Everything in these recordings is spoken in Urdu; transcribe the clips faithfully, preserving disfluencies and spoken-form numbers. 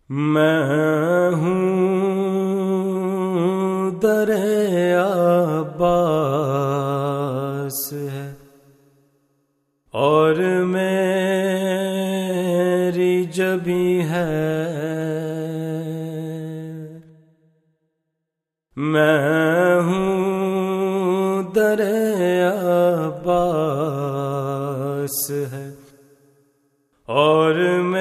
میں ہوں در عباس ہے اور میری جبی ہے، میں ہوں در عباس ہے اور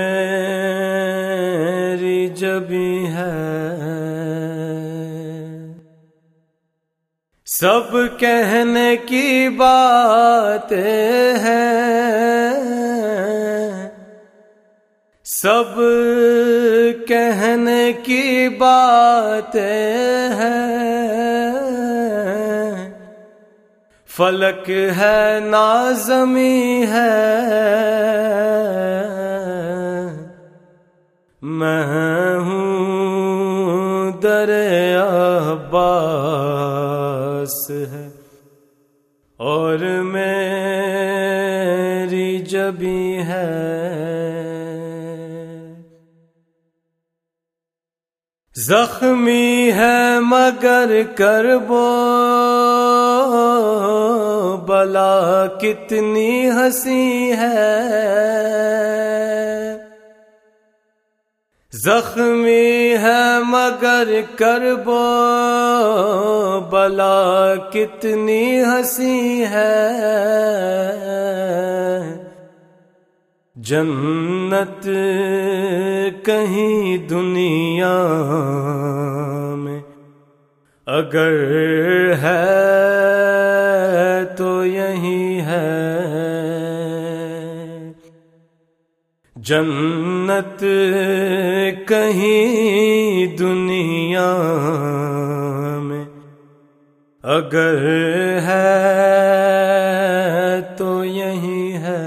میری جبی ہے، سب کہنے کی باتیں ہیں، سب کہنے کی باتیں ہیں، فلک ہے نا زمیں ہے، میں ہوں در عباس ہے اور میری جبی ہے، زخمی ہے مگر کرب و بلا کتنی ہنسی ہے، زخمی ہے مگر کرب و بلا کتنی ہنسی ہے، جنت کہیں دنیا میں اگر ہے تو یہی ہے، جنت کہیں دنیا میں اگر ہے تو یہی ہے،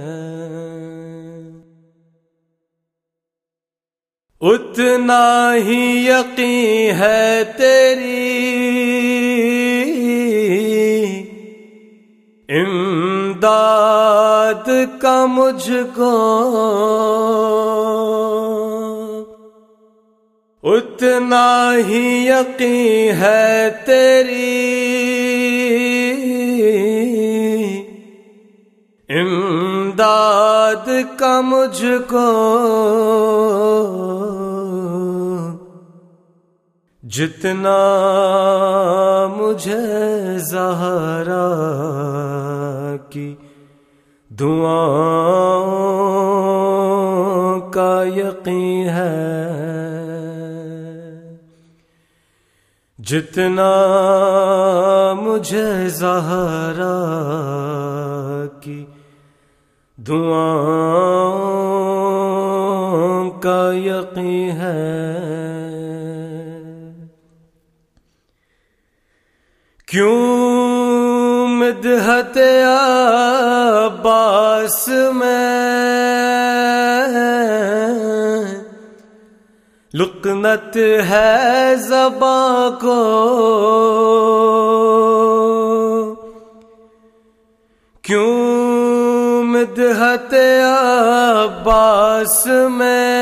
اتنا ہی یقین ہے تیری امداد کا مجھ کو، اتنا ہی یقین ہے تیری امداد کا مجھ کو، جتنا مجھے زہرا کی دعاؤں کا یقین ہے، جتنا مجھے زہرا کی دعاؤں کا یقین ہے، کیوں مدحت عباس میں لقنت ہے زباں کو، کیوں مدحت عباس میں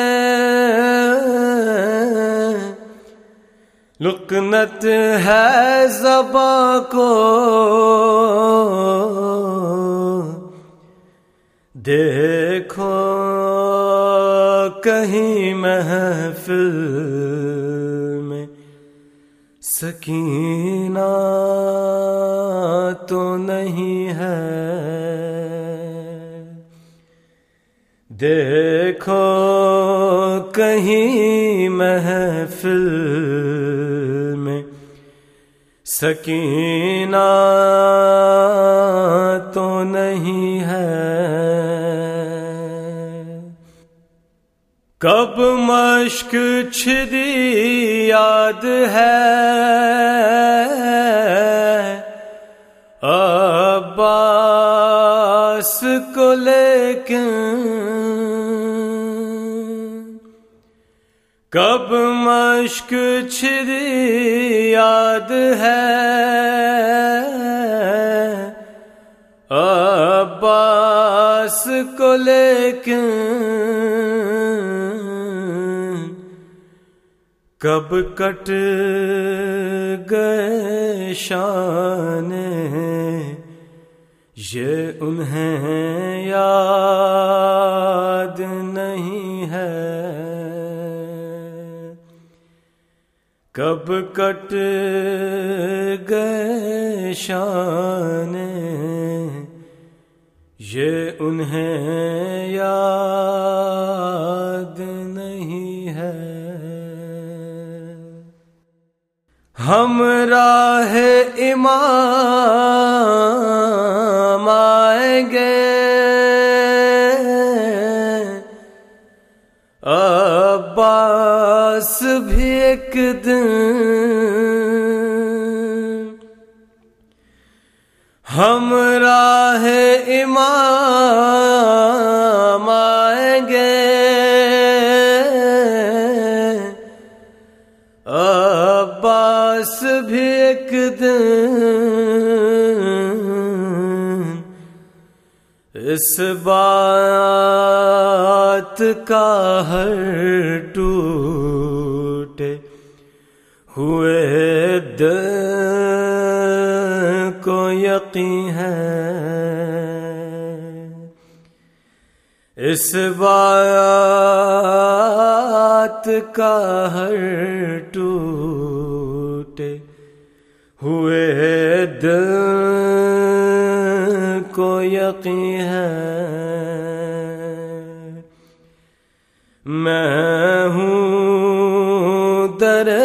لقنت ہے زباں کو، دیکھو کہیں محفل میں سکینہ تو نہیں ہے، دیکھو کہیں محفل میں سکینہ تو نہیں ہے، کب مشک چھدی یاد ہے عباس کو، لیکن کب مشک چھدی یاد ہے عباس کو، لیکن کب کٹ گئے شان یہ انہیں یاد نہیں ہے، کب کٹ گئے شان یہ انہیں یاد نہیں ہے۔ ہم راہ امام آئیں گے، عباس بھی ایک دن، ہم راہ امام آئیں گے، عباس بھی ایک دن، اس بات کا ہر ٹوٹے ہوئے دل کو یقین ہے، اس بات کا ہر ٹوٹے ہوئے دل کو یقین ہے۔ میں ہوں در